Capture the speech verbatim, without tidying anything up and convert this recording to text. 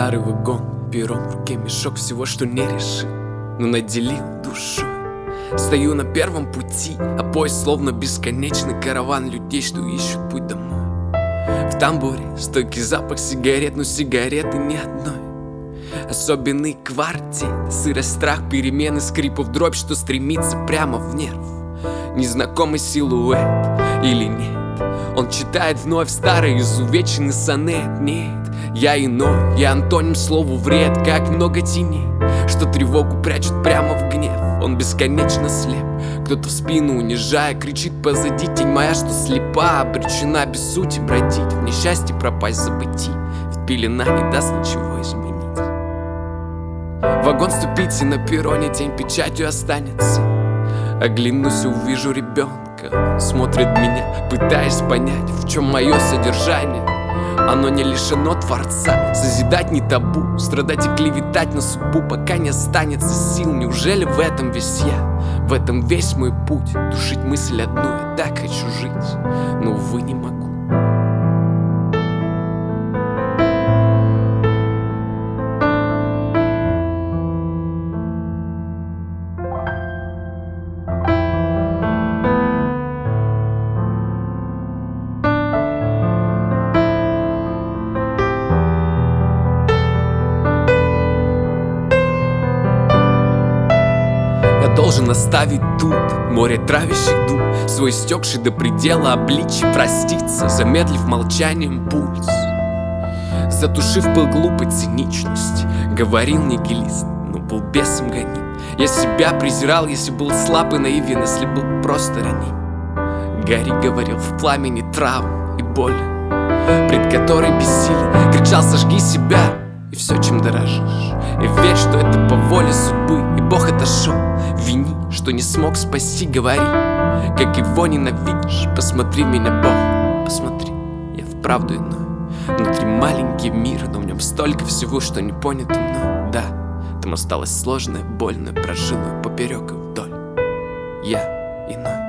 Старый вагон, перрон, в руке мешок всего, что не решил, но наделил душой. Стою на первом пути, а поезд словно бесконечный караван людей, что ищут путь домой. В тамбуре стойкий запах сигарет, но сигареты ни одной. Особенный квартет, сырость, страх, перемены, скрипов, дробь, что стремится прямо в нерв. Незнакомый силуэт или нет? Он читает вновь старый изувеченный сонет. Нет, я иной, я антоним слову вред. Как много теней, что тревогу прячут прямо в гнев. Он бесконечно слеп, кто-то в спину унижая кричит позади. Тень моя, что слепа, обречена без сути бродить, в несчастье пропасть в забытии, ведь пелена не даст ничего изменить. Вагон ступить, и на перроне тень печатью останется. Оглянусь и увижу ребенка, смотрит меня, пытаясь понять, в чем мое содержание. Оно не лишено Творца, созидать не табу, страдать и клеветать на судьбу, пока не останется сил. Неужели в этом весь я, в этом весь мой путь? Душить мысль одну, я так хочу жить, но, увы, не могу. Должен оставить тут море травящих дум, свой истекший до предела обличий, проститься, замедлив молчанием пульс, затушив пыл глупой циничности. Говорил нигилист, но был бесом гоним. Я себя презирал, если был слаб и наивен, если был просто раним. Гарри говорил в пламени травм и боли, пред которой бессилен, кричал: сожги себя и все, чем дорожишь, и верь, что это по воле судьбы, и Бог отошел. Вини, что не смог спасти, говори, как его ненавидишь. Посмотри меня, Бог, посмотри, я вправду иной. Внутри маленький мир, но в нем столько всего, что не понято мной. Да, там осталось сложное, больное, прожилое поперек и вдоль. Я иной.